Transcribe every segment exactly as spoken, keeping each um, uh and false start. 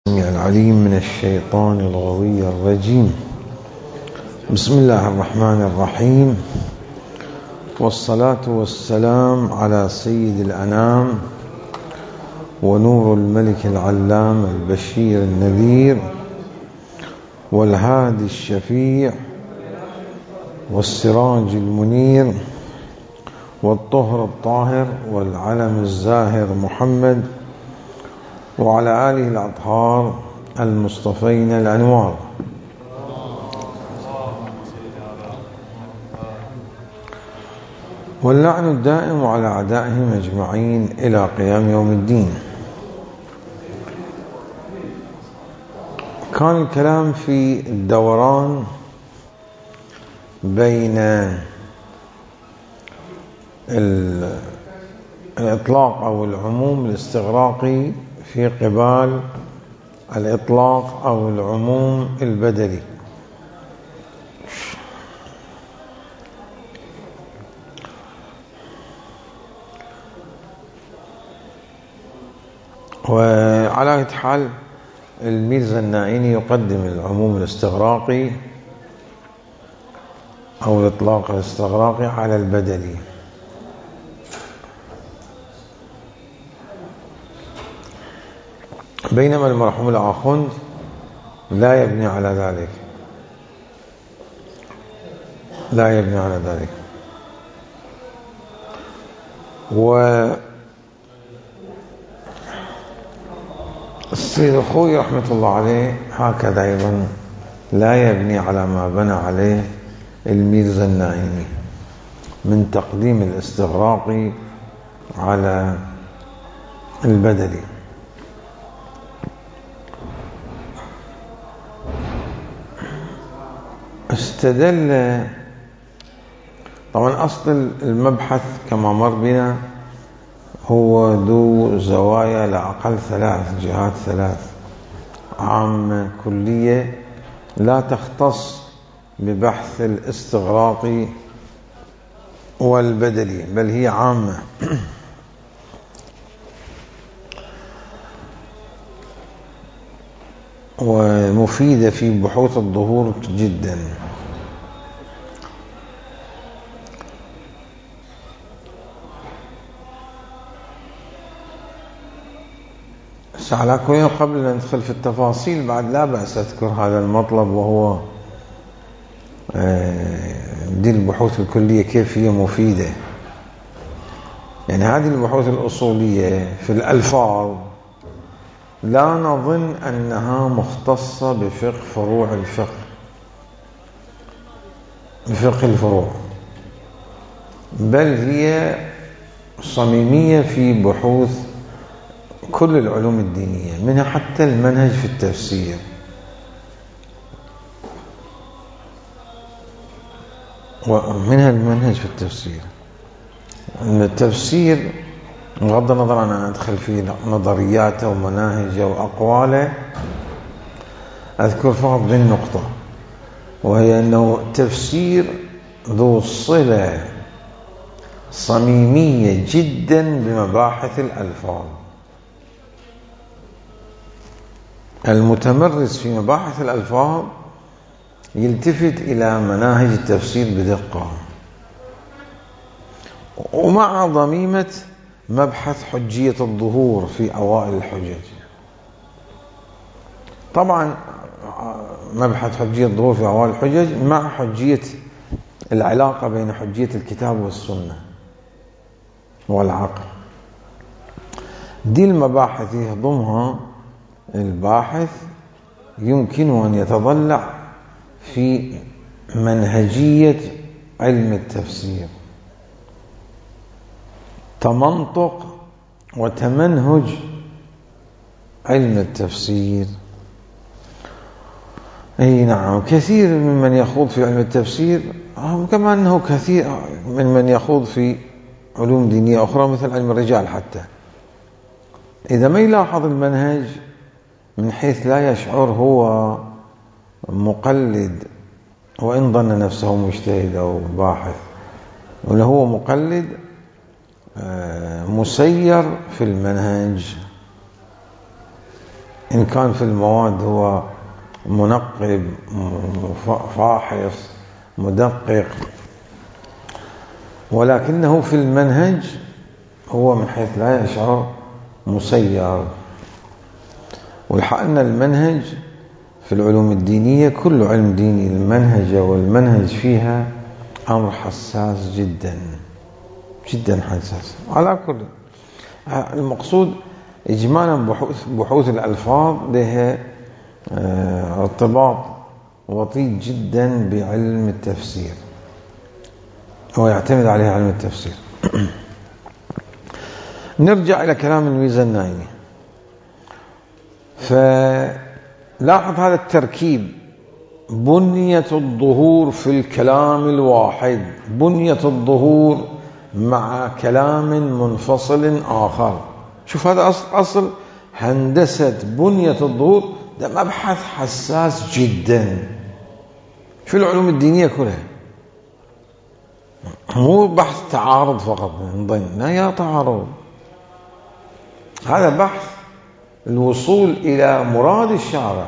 العليم من الشيطان الغوي الرجيم. بسم الله الرحمن الرحيم، والصلاة والسلام على سيد الأنام ونور الملك العلام البشير النذير والهادي الشفيع والسراج المنير والطهر الطاهر والعلم الزاهر محمد وعلى آله الأطهار المصطفين الأنوار. واللعن الدائم على أعدائهم أجمعين إلى قيام يوم الدين. كان الكلام في الدوران بين الإطلاق أو العموم الاستغراقي في قبال الإطلاق أو العموم البدلي. وعلى أي حال الميرزا النائيني يقدم العموم الاستغراقي أو الإطلاق الاستغراقي على البدلي، بينما المرحوم الآخوند لا يبني على ذلك لا يبني على ذلك و السيد الخوي رحمة الله عليه هكذا أيضا لا يبني على ما بنى عليه الميرزا النائيني من تقديم الاستغراقي على البدلي. استدل، طبعا أصل المبحث كما مر بنا هو ذو زوايا لا أقل ثلاث جهات، ثلاث: عامة كلية لا تختص ببحث الاستغراقي والبدلي، بل هي عامة ومفيدة في بحوث الظهور جدا. على كل، قبل أن ندخل في التفاصيل بعد لا بأس أذكر هذا المطلب، وهو دي البحوث الكلية كيف هي مفيدة. يعني هذه البحوث الأصولية في الألفاظ لا نظن أنها مختصة بفقه فروع الفقه، بفقه الفروع، بل هي صميمية في بحوث كل العلوم الدينية، منها حتى المنهج في التفسير. ومنها المنهج في التفسير التفسير بغض النظر عن أن أدخل في نظرياته ومناهجه وأقواله، أذكر فقط بالنقطة، وهي أنه تفسير ذو صلة صميمية جدا بمباحث الألفاظ. المتمرس في مباحث الألفاظ يلتفت إلى مناهج التفسير بدقة، ومع ضميمة مبحث حجية الظهور في أوائل الحجج. طبعا مبحث حجية الظهور في أوائل الحجج مع حجية العلاقة بين حجية الكتاب والسنة والعقل. دي المباحث يهضمها الباحث يمكن أن يتضلع في منهجية علم التفسير، تمنطق وتمنهج علم التفسير. أي نعم، كثير ممن يخوض في علم التفسير كما أنه كثير ممن يخوض في علوم دينية أخرى مثل علم الرجال، حتى إذا ما يلاحظ المنهج من حيث لا يشعر هو مقلد، وإن ظن نفسه مجتهد أو باحث، ولا هو مقلد مسير في المنهج. إن كان في المواد هو منقب فاحص مدقق، ولكنه في المنهج هو من حيث لا يشعر مسير. والحق أن المنهج في العلوم الدينية كل علم ديني المنهج والمنهج فيها أمر حساس جدا جدا حساس. على كل المقصود إجمالا بحوث, بحوث الألفاظ لها ارتباط وطيد جدا بعلم التفسير، هو يعتمد عليها علم التفسير. نرجع إلى كلام الميزة النائمي. فلاحظ هذا التركيب: بنية الظهور في الكلام الواحد، بنية الظهور مع كلام منفصل آخر. شوف هذا أصل, أصل هندسة بنية الظهور، ده مبحث حساس جدا في العلوم الدينية كلها، مو بحث تعارض فقط من ضمن، لا يا تعارض، هذا بحث الوصول إلى مراد الشارع.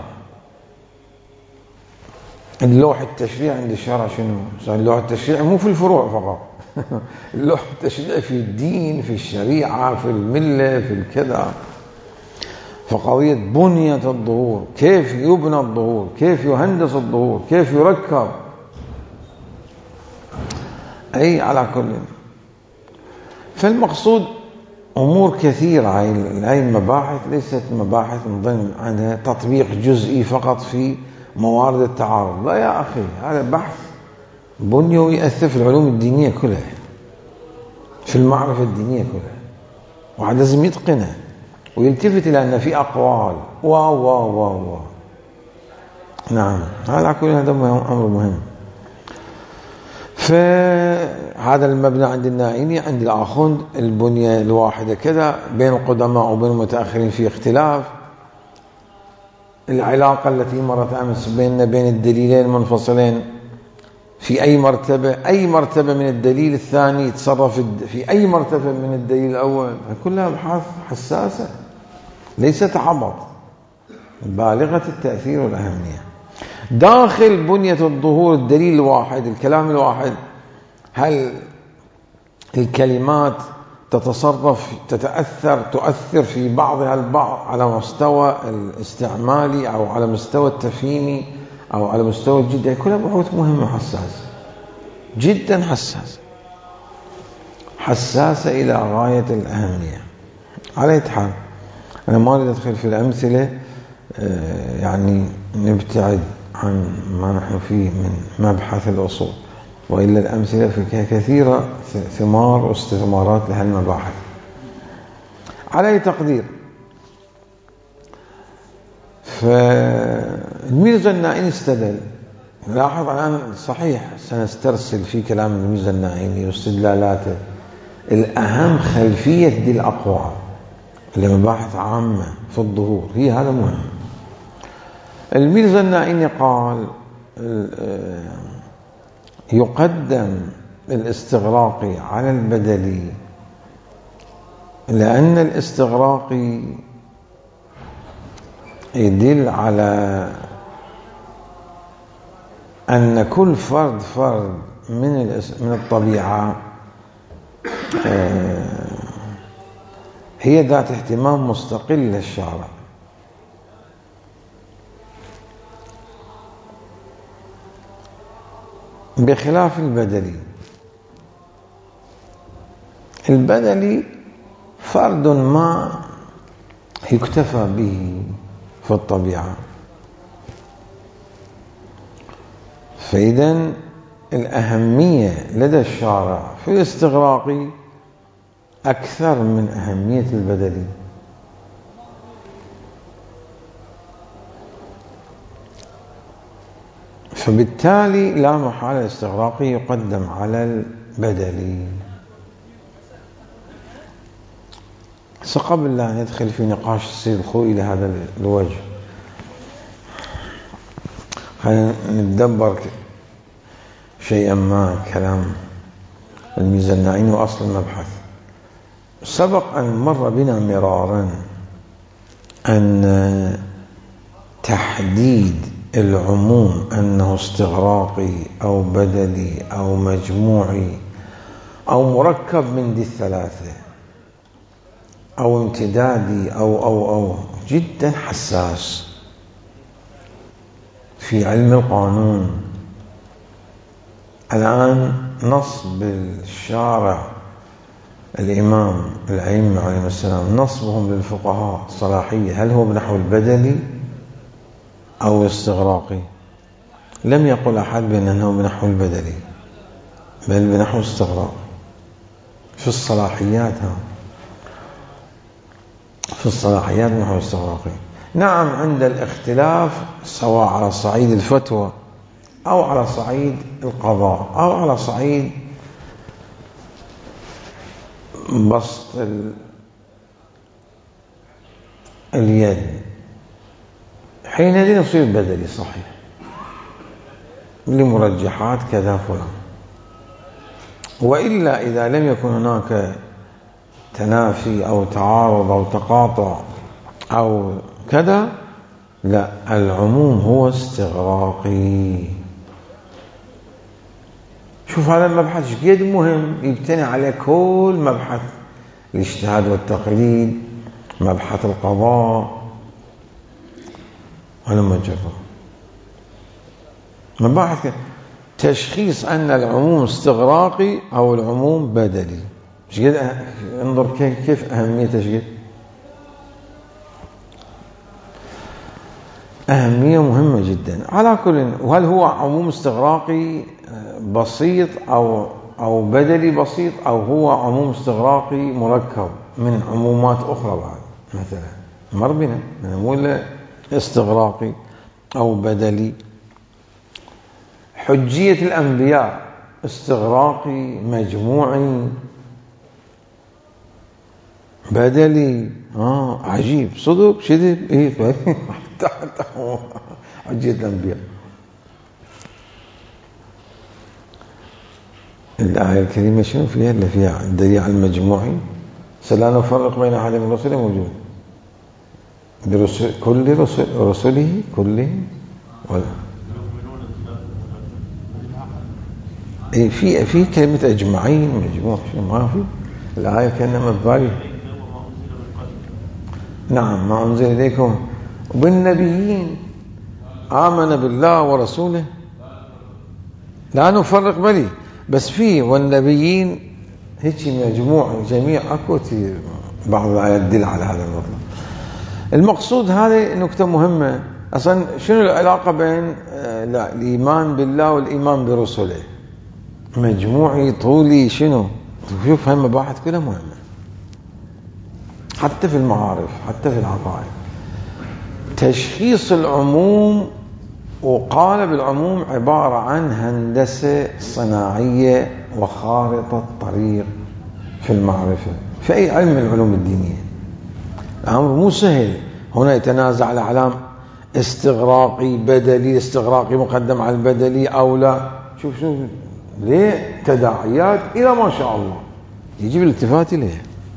اللوح التشريعي عند الشارع شنو؟ اللوح التشريعي مو في الفروع فقط اللوح التشريعي في الدين، في الشريعة، في الملة، في الكذا. فقضية بنية الظهور، كيف يبنى الظهور، كيف يهندس الظهور، كيف يركب، أي على كل. فالمقصود أمور كثيرة. هاي المباحث ليست مباحث من ضمن عنها تطبيق جزئي فقط في موارد التعارض، لا يا أخي، هذا بحث بني ويأثر في العلوم الدينية كلها، في المعرفة الدينية كلها، وعاد لازم يتقنها ويلتفت إلى أن في أقوال و و و و نعم، هذا كل هذا أمر مهم. فهذا المبنى عند النائيني، عند الآخوند البنية الواحدة كذا، بين القدماء وبين المتأخرين في اختلاف. العلاقة التي مرت أمس بين بين الدليلين المنفصلين في أي مرتبة، أي مرتبة من الدليل الثاني يتصرف في أي مرتبة من الدليل الأول، كلها أبحاث حساسة ليست عبط، بالغة التأثير والأهمية. داخل بنية الظهور الدليل الواحد، الكلام الواحد، هل الكلمات تتصرف تتأثر تؤثر في بعضها البعض على مستوى الاستعمالي أو على مستوى التفهيمي أو على مستوى الجدي؟ كلها بحوث مهمة حساسة جدا، حساسة حساسة إلى غاية الأهمية. على أي حال أنا ما أريد أدخل في الأمثلة، يعني نبتعد عن ما نحن فيه من مبحث الأصول، وإلا الأمثلة في كثيرة ثمار واستثمارات لهالمباحث. على أي تقدير، فالميزة النائيني استدل. لاحظ الآن صحيح سنسترسل في كلام الميزة النائيني واستدلالاته، الأهم خلفية دي الأقوال اللي مباحث عامة في الظهور، هي هذا مهم. الميزة النائيني قال يقدم الاستغراقي على البدلي، لأن الاستغراقي يدل على أن كل فرد فرد من من الطبيعة هي ذات اهتمام مستقل للشارع، بخلاف البدلي. البدلي فرد ما يكتفى به في الطبيعة، فإذن الأهمية لدى الشارع في الاستغراقي أكثر من أهمية البدلي. فبالتالي لا محالة الاستغراقي يقدم على البدلي. قبل لا ندخل في نقاش السيد الخوئي إلى هذا الوجه، خلينا نتدبر شيئا ما كلام الميزة النائيني وأصل المبحث. سبق أن مر بنا مرارا أن تحديد العموم أنه استغراقي أو بدلي أو مجموعي أو مركب من دي الثلاثة أو امتدادي أو أو أو جدا حساس في علم القانون. الآن نص بالشارع الإمام الأئمة عليهم السلام، نصبهم للفقهاء صلاحية، هل هو بنحو البدلي أو استغراقي؟ لم يقل أحد بأنه بنحو البدلي، بل بنحو استغراق في الصلاحيات. ها في الصلاحيات بنحو استغراقي. نعم، عند الاختلاف سواء على صعيد الفتوى أو على صعيد القضاء أو على صعيد بسط اليد، حينئذ يصير بدلي صحيح لمرجحات كذا فلان. وإلا إذا لم يكن هناك تنافي أو تعارض أو تقاطع أو كذا، لا، العموم هو استغراقي. شوف هذا المبحث قد مهم، يبتني عليه كل مبحث الاجتهاد والتقليد، مبحث القضاء، ولما جرى مباحث تشخيص أن العموم استغراقي أو العموم بدلي. شقد انظر كيف أهميته، شقد أهمية مهمة جدا. على كل، وهل هو عموم استغراقي بسيط أو أو بدلي بسيط، أو هو عموم استغراقي مركب من عمومات أخرى بعد، مثلا مر بنا نقول استغراقي أو بدلي. حجية الأنبياء استغراقي مجموعي بدلي. آه عجيب، صدق شذب إيه حجية الأنبياء. الآية الكريمة شنو فيها؟ اللي فيها الدليل على المجموعي، سلا نفرق بين أحد من رسله موجود برسل كل رسل رسله كلهم ولا إيه في في كلمة أجمعين مجموع، شو ما في الآية كأنها مبالي. نعم، ما أنزل إليكم وبالنبيين آمن بالله ورسوله لا نفرق بلي، بس فيه والنبيين هيك مجموع جميع. أكو بعض الآيات تدل على هذا المطلب. المقصود هذه نكتة مهمة. أصلا شنو العلاقة بين لا الإيمان بالله والإيمان برسله؟ مجموعي طولي شنو؟ شوف هاي المباحث كلها مهمة، حتى في المعارف، حتى في العقائد. تشخيص العموم وقالب العموم عبارة عن هندسة صناعية وخارطة طريق في المعرفة في أي علم من العلوم الدينية. الأمر مو سهل. هنا يتنازع الأعلام استغراقي بدلي، استغراقي مقدم على البدلي أو لا. شوف شوف ليه تداعيات إلى ما شاء الله يجب الالتفات إليه.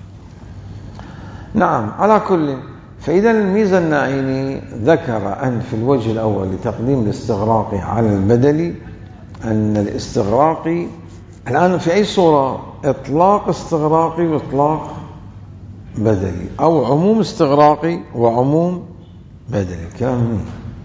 نعم، على كل، فإذا الميزة الناعيني ذكر أن في الوجه الأول لتقديم الاستغراقي على البدلي أن الاستغراقي الآن في أي صورة؟ إطلاق استغراقي وإطلاق بدلي، أو عموم استغراقي وعموم بدلي. الكلام هنا.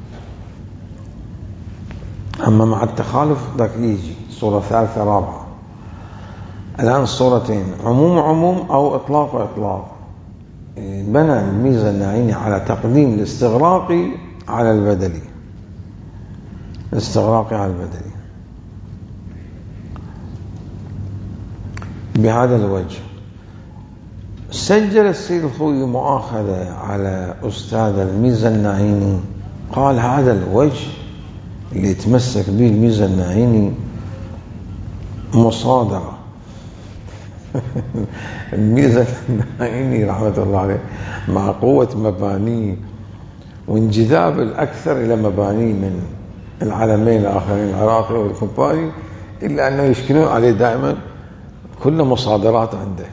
أما مع التخالف ذاك يجي صورة ثالثة رابعة. الآن الصورتين عموم عموم أو إطلاق وإطلاق. بنى الميزة الناعيني على تقديم الاستغراقي على البدلي، الاستغراقي على البدلي بهذا الوجه. سجل السيد الخوئي مؤاخذة على أستاذ الميزة الناعيني، قال هذا الوجه اللي يتمسك به الميزة الناعيني مصادرة. الميزة الناعيني رحمة الله عليه مع قوة مبانيه وانجذاب الأكثر إلى مبانيه من العالمين الآخرين العراقي والكوباري، إلا أنه يشكلون عليه دائما كل مصادرات عنده.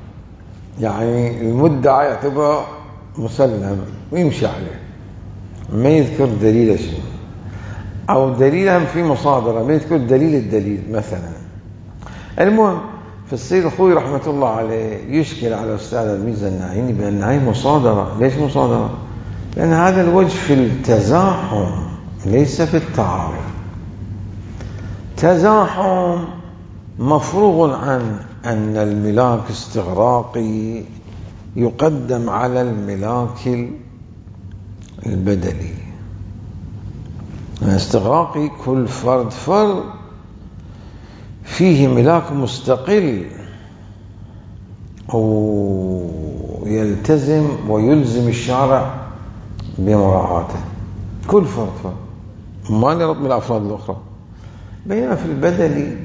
يعني المدعى يعتبر مسلم ويمشي عليه، ما يذكر دليل شيء، أو دليلهم في مصادرة ما يذكر دليل الدليل مثلا. المهم، فالسيد الخوئي رحمة الله عليه يشكل على أستاذ الميزة الناعيني بأن هاي مصادرة. ليش مصادرة؟ لأن هذا الوجه في التزاحم ليس في التعارض. تزاحم مفروغ عن أن الملاك استغراقي يقدم على الملاك البدلي. الاستغراقي كل فرد فرد فيه ملاك مستقل ويلتزم ويلزم الشارع بمراعاته، كل فرد فرد ما نرد من الأفراد الأخرى. بينما في البدلي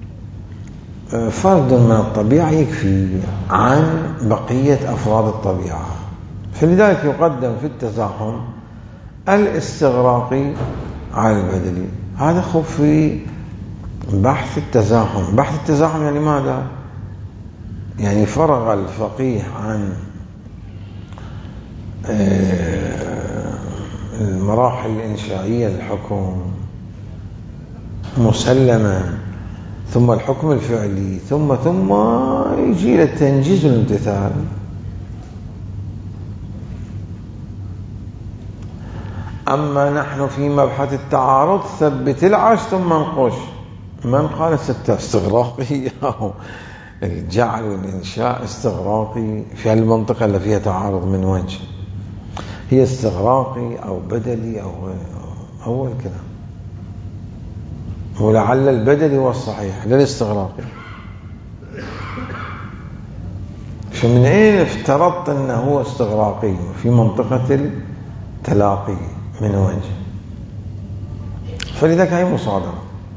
فرد من الطبيعة يكفي عن بقية أفراد الطبيعة، فلذلك يقدم في التزاحم الاستغراقي على البدلي. هذا خف في بحث التزاحم. بحث التزاحم يعني ماذا؟ يعني فرغ الفقيه عن المراحل الإنشائية للحكم مسلما، ثم الحكم الفعلي، ثم ثم يجي للتنجيز والامتثال. أما نحن في مبحث التعارض ثبت العش ثم انقش. من قال ستة استغراقي أو الجعل والإنشاء استغراقي في المنطقة اللي فيها تعارض من وجه؟ هي استغراقي أو بدلي أو أول كلام، ولعل البدلي هو الصحيح للاستغراقي. فمن أين افترضت أنه هو استغراقي في منطقة التلاقي من وجه؟ فلذلك هي مصادرة.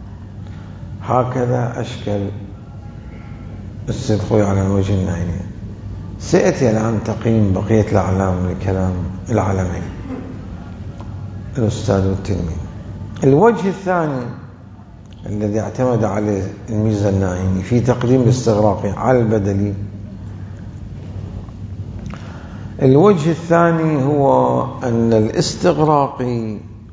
هكذا أشكل السيد الخوئي على الوجه الناعيني. سيأتي الآن تقييم بقية الأعلام لكلام العالمين الأستاذ والتلميذ. الوجه الثاني الذي اعتمد عليه الميزة الناعيني في تقديم الاستغراقي على البدلي، الوجه الثاني هو أن الاستغراقي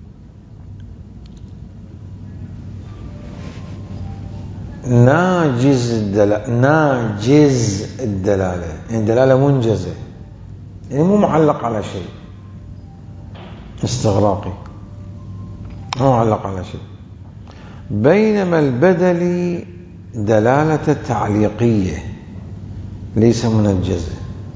ناجز الدلالة، ناجز الدلالة يعني دلالة منجزة، يعني مو معلق على شيء. استغراقي مو معلق على شيء، بينما البدلي دلالة تعليقية ليس منجزة.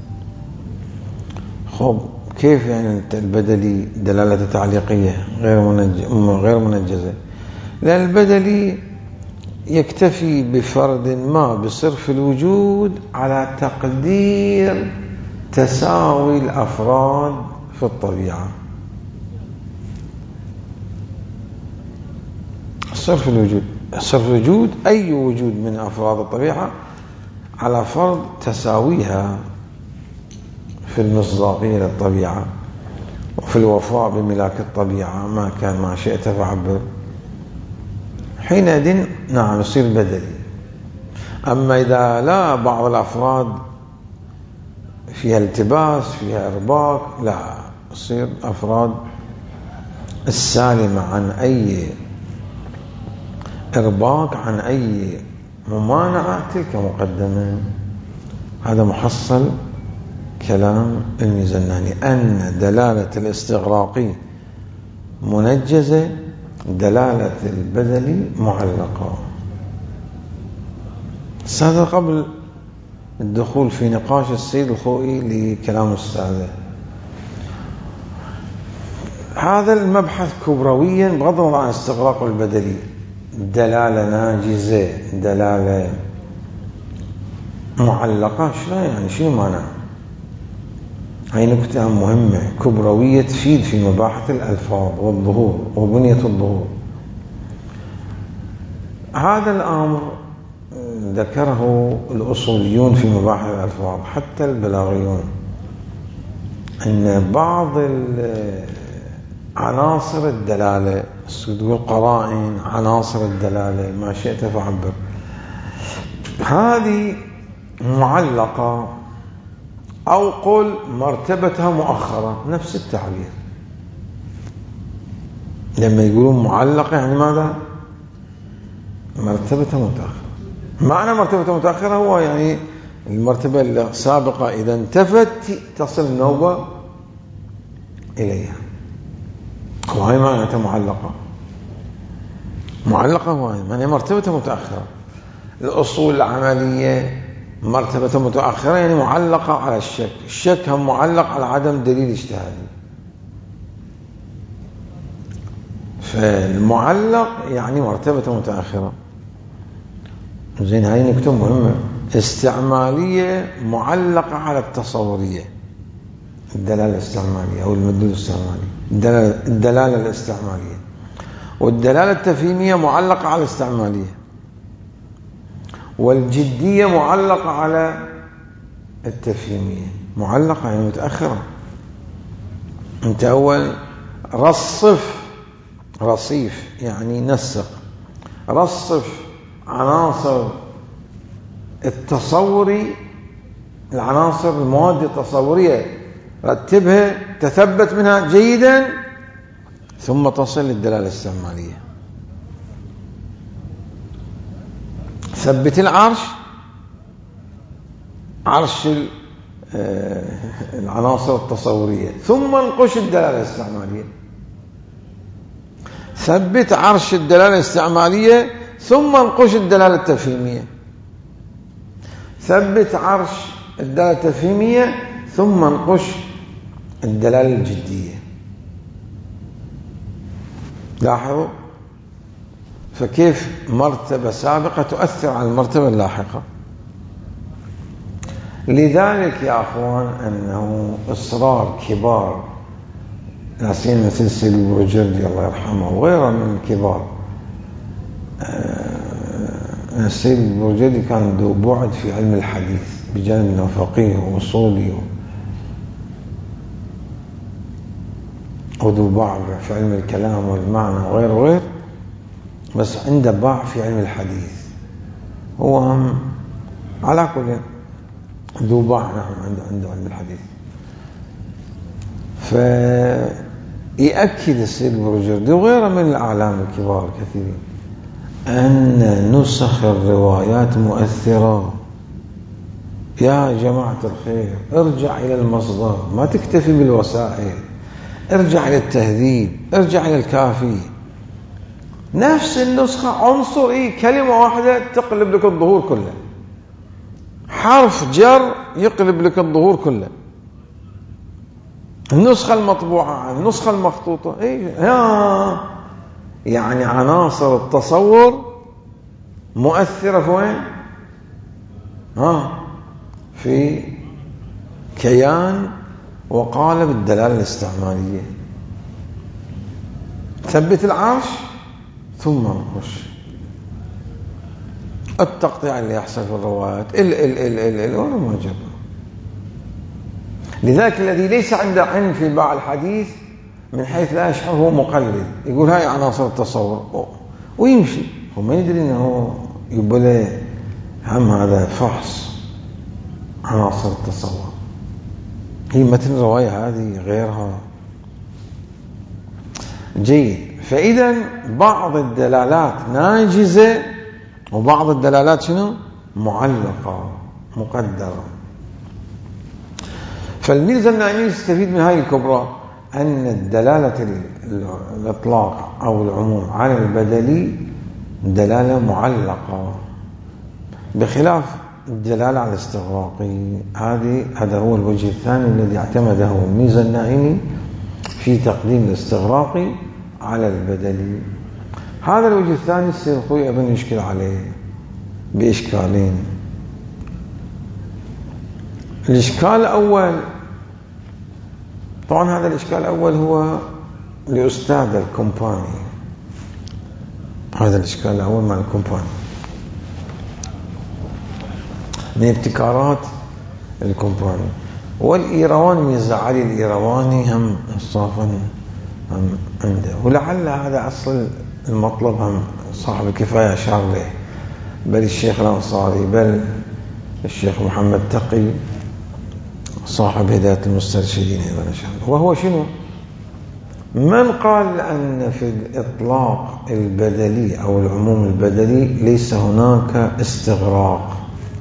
خب كيف يعني البدلي دلالة تعليقية غير غير منجزة؟ لأن البدلي يكتفي بفرد ما بصرف الوجود على تقدير تساوي الأفراد في الطبيعة. صرف الوجود، صرف الوجود أي وجود من أفراد الطبيعة على فرض تساويها في المصداقية للطبيعة وفي الوفاء بملاك الطبيعة، ما كان ما شئت فعبر. حينئذ نعم يصير بدلي. أما إذا لا بعض الأفراد فيها التباس فيها إرباك، لا يصير أفراد السالمة عن أي إرباك عن أي ممانعة تلك مقدمة. هذا محصل كلام الميزاناني أن دلالة الاستغراقي منجزة، دلالة البدلي معلقة. هذا قبل الدخول في نقاش السيد الخوئي لكلام السادة. هذا المبحث كبرويا بغض النظر عن استغراق البدلي، دلالة ناجزة دلالة معلقة، شو يعني شو معنى؟ هاي نكتة مهمة كبروية تفيد في مباحث الألفاظ والظهور وبنية الظهور. هذا الأمر ذكره الأصوليون في مباحث الألفاظ حتى البلاغيون، أن بعض عناصر الدلالة تقول قرائن عناصر الدلالة ما شئت فعبر، هذه معلقة أو قل مرتبتها مؤخرة، نفس التعبير. لما يقولون معلقة يعني ماذا؟ مرتبة متأخرة. معنى مرتبة متأخرة هو يعني المرتبة السابقة إذا انتفت تصل النوبة إليها، وهي معناتها معلقة. معلقة وهي معنى مرتبة متأخرة. الأصول العملية مرتبة متأخرة يعني معلقة على الشك، الشك هم معلق على عدم دليل اجتهادي. فالمعلق يعني مرتبة متأخرة. زين، هاي نكتة مهمة. استعمالية معلقة على التصورية، الدلالة الاستعمالية أو المدلول الاستعمالي، الدلالة, الدلالة الاستعمالية. والدلالة التفهيمية معلقة على الاستعمالية. والجدية معلقة على التفهيمية. معلقة يعني متأخرة. انت أول رصف، رصيف يعني نسق، رصف عناصر التصوري، العناصر المواد التصورية رتبها تثبت منها جيدا ثم تصل للدلالة الاستعمالية. ثبت العرش، عرش العناصر التصورية، ثم انقش الدلالة الاستعمالية. ثبت عرش الدلالة الاستعمالية ثم انقش الدلالة التفهيمية. ثبت عرش الدلالة التفهيمية ثم انقش الدلالة الجدية. لاحظوا فكيف مرتبة سابقة تؤثر على المرتبة اللاحقة. لذلك يا أخوان أنه إصرار كبار ناسين مثل سيد البروجردي الله يرحمه وغيره من الكبار. السيد البروجردي كان ذو بعد في علم الحديث بجانب انه فقيه وأصولي وذو باع في علم الكلام والمعنى وغير وغير، بس عنده باع في علم الحديث. هو هم على كل ذو باع نعم عنده عنده علم الحديث. فيأكد السيد البروجردي وغيره من الأعلام الكبار الكثيرين أن نسخ الروايات مؤثرة. يا جماعة الخير، ارجع إلى المصدر، ما تكتفي بالوسائل، ارجع إلى التهذيب، ارجع إلى الكافي. نفس النسخة عنصر إيه، كلمة واحدة تقلب لك الظهور كله، حرف جر يقلب لك الظهور كله. النسخة المطبوعة، النسخة المخطوطة، إيه يعني عناصر التصور مؤثرة في وين؟ ها في كيان وقالب الدلالة الاستعمالية. ثبت العرش ثم انقش. التقطيع اللي يحصل في الروايات ال ال ال ال ال ولا ما جرى. لذلك الذي ليس عنده علم في باع الحديث من حيث لا يشعر هو مقلد، يقول هاي عناصر التصور ويمشي، هو ما يدري انه يبقى هم هذا فحص عناصر التصور. هي متن الرواية هذه غيرها. جيد. فإذا بعض الدلالات ناجزة وبعض الدلالات شنو؟ معلقة مقدرة. فالميزة الناعمية يستفيد من هاي الكبرى أن الدلالة الإطلاق أو العموم على البدلي دلالة معلقة، بخلاف الدلالة على الاستغراقي. هذه هذا هو الوجه الثاني الذي اعتمده الميزة الناعمي في تقديم الاستغراقي على البدلي. هذا الوجه الثاني السيد الخوي أيضا يشكل عليه بإشكالين. الإشكال الأول، طبعا هذا الإشكال الأول هو لأستاذ الكومباني، هذا الإشكال الأول مع الكومباني من ابتكارات الكومباني. والإيرواني ميزة علي الإيرواني هم انصافا هم عنده، ولعل هذا أصل المطلب هم صاحب الكفاية أشار له، بل الشيخ الأنصاري، بل الشيخ محمد تقي صاحب هداية المسترشدين أيضا أشار. وهو شنو؟ من قال أن في الإطلاق البدلي أو العموم البدلي ليس هناك استغراق؟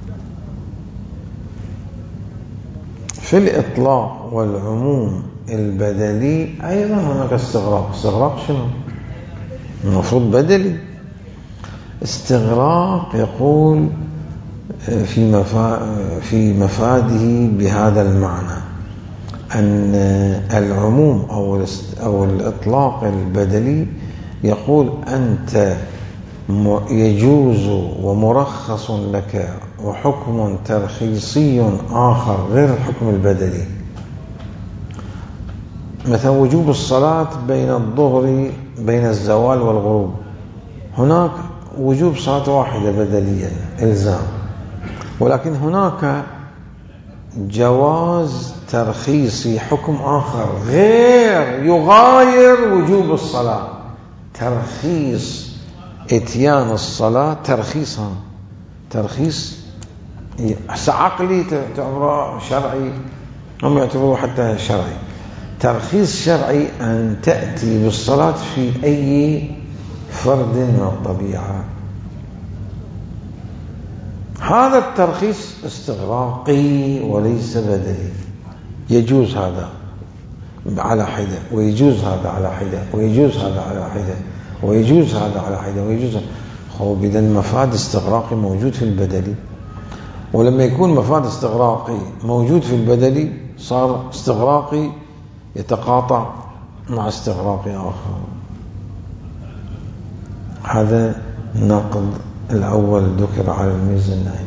في الإطلاق والعموم البدلي أيضا هناك استغراق. استغراق شنو؟ المفروض بدلي. استغراق يقول في مفا في مفاده بهذا المعنى أن العموم أو أو الإطلاق البدلي يقول أنت يجوز ومرخص لك وحكم ترخيصي آخر غير الحكم البدلي. مثلا وجوب الصلاة بين الظهر بين الزوال والغروب، هناك وجوب صلاة واحدة بدلية إلزام، ولكن هناك جواز ترخيصي حكم آخر غير يغاير وجوب الصلاة، ترخيص اتيان الصلاة ترخيصها، ترخيص عقلي تعتبره شرعي، هم يعتبروه حتى شرعي، ترخيص شرعي أن تأتي بالصلاة في أي فرد من الطبيعة. هذا الترخيص استغراقي وليس بدلي. يجوز هذا على حدة ويجوز هذا على حدة ويجوز هذا على حدة ويجوز هذا على حدة ويجوز. هو إذا مفاد استغراقي موجود في البدلي، ولما يكون مفاد استغراقي موجود في البدلي صار استغراقي يتقاطع مع استغراقي آخر. هذا النقد الأول ذكر على الميزانين.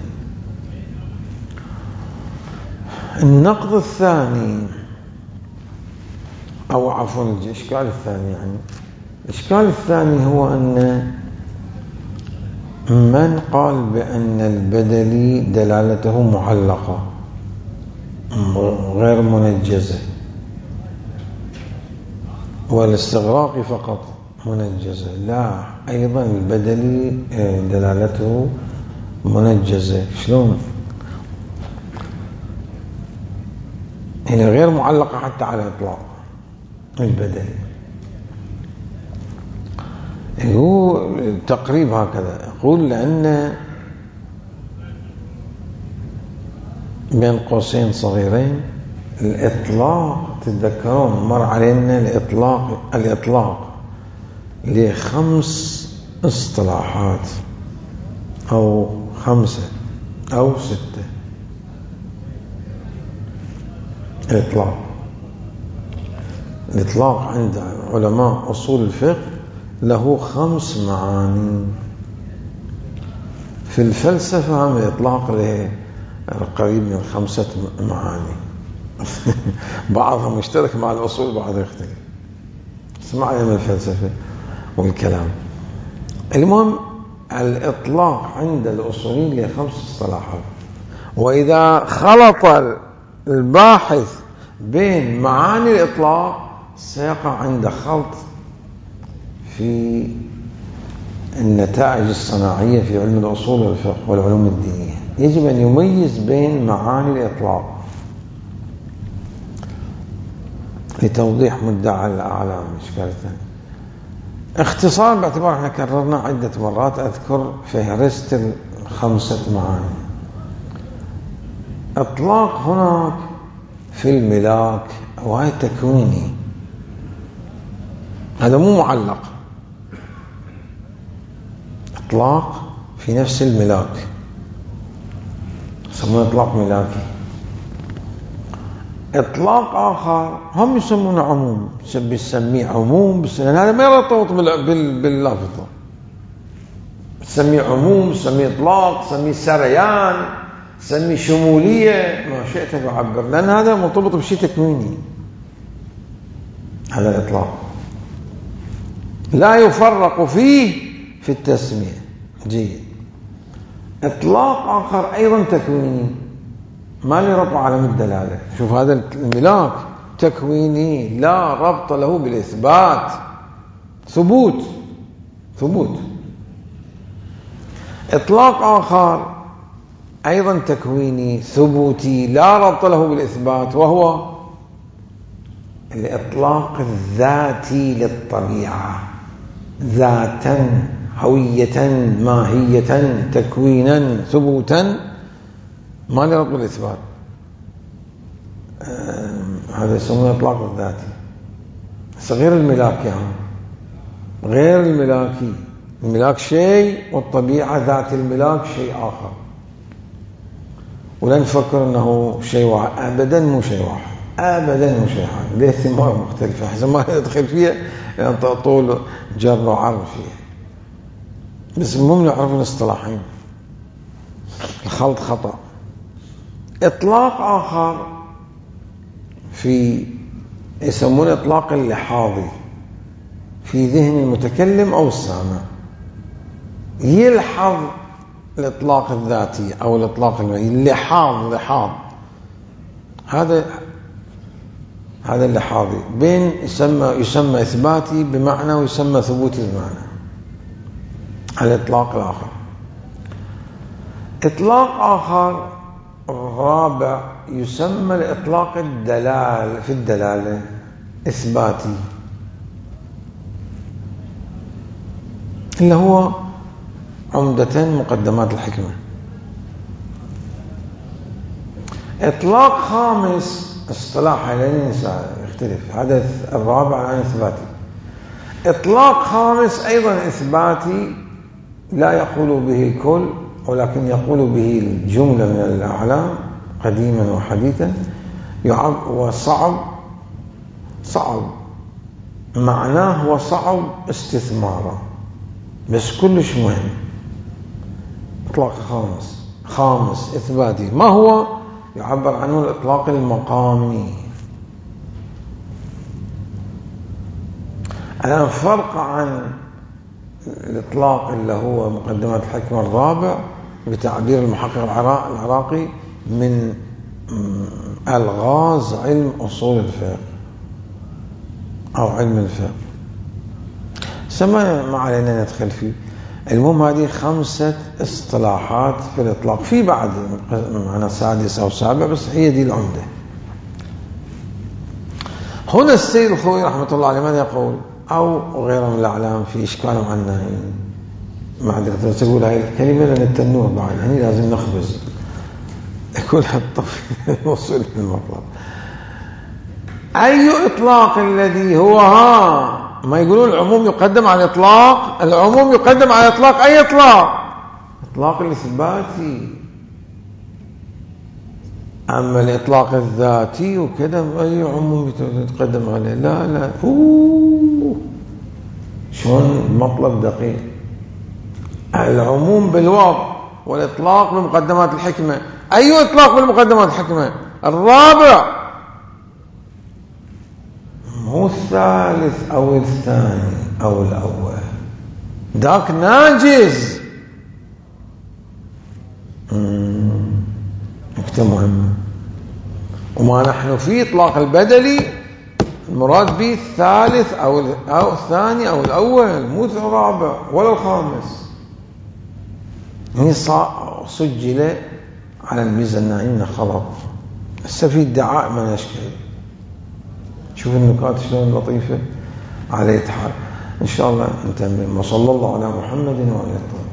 النقد الثاني أو عفوا الإشكال الثاني يعني الإشكال الثاني هو أن من قال بأن البدلي دلالته معلقة غير منجزة والاستغراق فقط منجزة، لا، أيضا البدلي دلالته منجزة. شلون؟ هنا غير معلقة حتى على الإطلاق. البدلي هو تقريب هكذا يقول، لأن بين قوسين صغيرين الإطلاق، تتذكرون مر علينا الإطلاق الإطلاق لخمس اصطلاحات أو خمسة أو ستة. الإطلاق الإطلاق عند علماء أصول الفقه له خمس معاني. في الفلسفة هم الإطلاق له قريب من خمسة معاني. بعضهم مشترك مع الأصول بعضهم يختلف. اسمع من الفلسفة والكلام. المهم الإطلاق عند الأصوليين له خمس اصطلاحات، وإذا خلط الباحث بين معاني الإطلاق سيقع عند خلط في النتائج الصناعية في علم الأصول والفقه والعلوم الدينية. يجب أن يميز بين معاني الإطلاق لتوضيح مدعى الأعلام. إشكال ثاني اختصار، باعتبار احنا كررنا عدة مرات، أذكر فهرست الخمسة معاني. إطلاق هناك في الملاك وهي تكويني، هذا مو معلق. إطلاق في نفس الملاك يسمونه إطلاق ملاكي. إطلاق آخر هم يسمونه عموم، بيسميه عموم بس هذا ما يرتبط باللفظ، بيسميه عموم، بيسميه إطلاق، بيسميه سريان، بيسميه شمولية، ما شئت بعبر، لأن هذا مرتبط بشيء تكويني. هذا الإطلاق لا يفرق فيه في التسمية. جيد. إطلاق آخر أيضا تكويني ما له ربط على الدلالة. شوف هذا الملاك تكويني لا ربط له بالإثبات، ثبوت ثبوت. إطلاق آخر أيضا تكويني ثبوتي لا ربط له بالإثبات، وهو الإطلاق الذاتي للطبيعة، ذاتا، هوية، ماهية، تكوينا، ثبوتا، ما لرب الإثبات. هذا يسمونه إطلاق الذاتي. غير الملاك يعني، غير الملاكي. الملاك شيء والطبيعة ذات الملاك شيء آخر. ولا نفكر أنه شيء واحد، أبدا مو شيء واحد، أبدا مو شيء واحد، له ثمار مختلفة. حسب ما ندخل فيها يعني طول جر وعرض فيها، بس المهم نعرف الاصطلاحين. الخلط خطأ. إطلاق آخر في يسمونه إطلاق اللحاظي في ذهن المتكلم أو السامع، يلحظ الإطلاق الذاتي أو الإطلاق المائي. اللحاظ، لحاظ هذا هذا اللحاظي بين يسمى يسمى إثباتي بمعنى ويسمى ثبوتي بمعنى. الإطلاق الآخر. إطلاق آخر رابع يسمى الإطلاق الدلال في الدلالة إثباتي، اللي هو عمدة مقدمات الحكمة. إطلاق خامس اصطلاح لن يختلف، هذا الرابع عن إثباتي. إطلاق خامس أيضا إثباتي لا يقول به الكل، ولكن يقول به الجملة من الأعلام قديما وحديثا، وصعب صعب معناه وصعب استثماره، بس كلش مهم. إطلاق خامس خامس إثباتي ما هو؟ يعبر عنه الإطلاق المقامي. الآن فرق عن الإطلاق اللي هو مقدمات الحكمة الرابع بتعبير المحقق العراقي من ألغاز علم أصول الفقه أو علم الفقه، سما ما علينا ندخل فيه. المهم هذه خمسة اصطلاحات في الإطلاق، في بعد معنا سادس أو سابع، بس هي دي العمدة. هنا السيد الخوئي رحمة الله عليه ماذا يقول؟ أو غيره من الأعلام في إشكالهم عنا، ما عندك تقول هاي الكلمة لأن التنور بعد هني لازم نخبز يكون الطفل الوصول للمطلب. أي إطلاق الذي هو ها ما يقولون العموم يقدم على الإطلاق، العموم يقدم على الإطلاق. أي إطلاق؟ إطلاق الإثباتي. أما الإطلاق الذاتي وكذا أي عموم يتقدم عليه؟ لا لا أوه. شلون مطلب دقيق. العموم بالوضع والإطلاق بمقدمات الحكمة. أي إطلاق بالمقدمات الحكمة؟ الرابع، مو الثالث أو الثاني أو الأول، ذاك ناجز. نكتة مهمة. وما نحن في إطلاق البدلي المراد به الثالث أو أو الثاني أو الأول، مو الرابع ولا الخامس. هي سجل على الميزة الناعمة خلط. هسه في ادعاء ما نشكل. شوف النقاط شلون لطيفة. على أي حال إن شاء الله نتمم. وصلى الله على محمد وعلى آله.